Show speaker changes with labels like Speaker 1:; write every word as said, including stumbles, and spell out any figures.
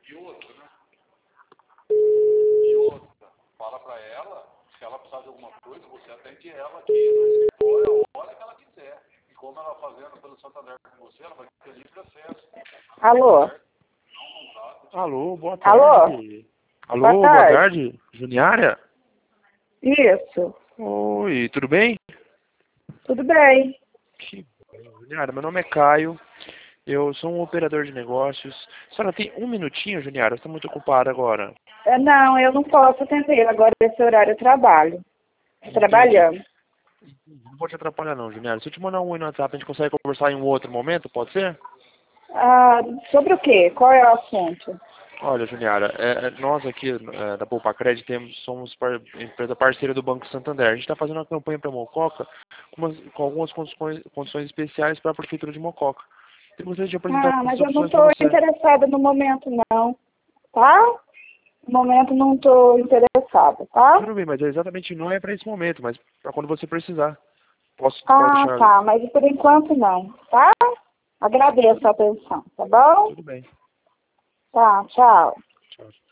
Speaker 1: E outra, né? E outra, fala pra ela, se ela precisar de alguma coisa, você atende ela aqui no escritório a hora que ela quiser. E como ela fazendo pelo Santander com você, ela vai ter livre acesso.
Speaker 2: Alô?
Speaker 3: Alô, boa
Speaker 2: Alô?
Speaker 3: tarde. Alô,
Speaker 2: Boa
Speaker 3: boa
Speaker 2: tarde.
Speaker 3: tarde. Juniária?
Speaker 2: Isso.
Speaker 3: Oi, tudo bem?
Speaker 2: Tudo bem.
Speaker 3: Que bom, Juniária. Meu nome é Caio. Eu sou um operador de negócios. A senhora tem um minutinho, Juniária? Você está muito ocupada agora.
Speaker 2: É, não, eu não posso atender. Agora nesse horário eu trabalho. Tô trabalhando.
Speaker 3: Não vou te atrapalhar não, Juniária. Se eu te mandar um oi no WhatsApp, a gente consegue conversar em um outro momento, pode ser?
Speaker 2: Ah, sobre o quê? Qual é o assunto?
Speaker 3: Olha, Juniária, é, é, nós aqui é, da Poupa Credit temos, somos par, empresa parceira do Banco Santander. A gente está fazendo uma campanha para Mococa com, umas, com algumas condições, condições especiais para a Prefeitura de Mococa. Eu gostaria de apresentar
Speaker 2: Ah,
Speaker 3: essas
Speaker 2: mas eu não
Speaker 3: opções para
Speaker 2: estou
Speaker 3: você.
Speaker 2: interessada no momento, não. Tá? No momento não estou interessada, tá?
Speaker 3: Tudo bem, mas é exatamente não é para esse momento, mas para quando você precisar. Posso pode
Speaker 2: Ah,
Speaker 3: deixar.
Speaker 2: tá. Mas por enquanto não, tá? Agradeço a atenção, tá bom?
Speaker 3: Tudo bem.
Speaker 2: Tá, tchau.
Speaker 3: Tchau.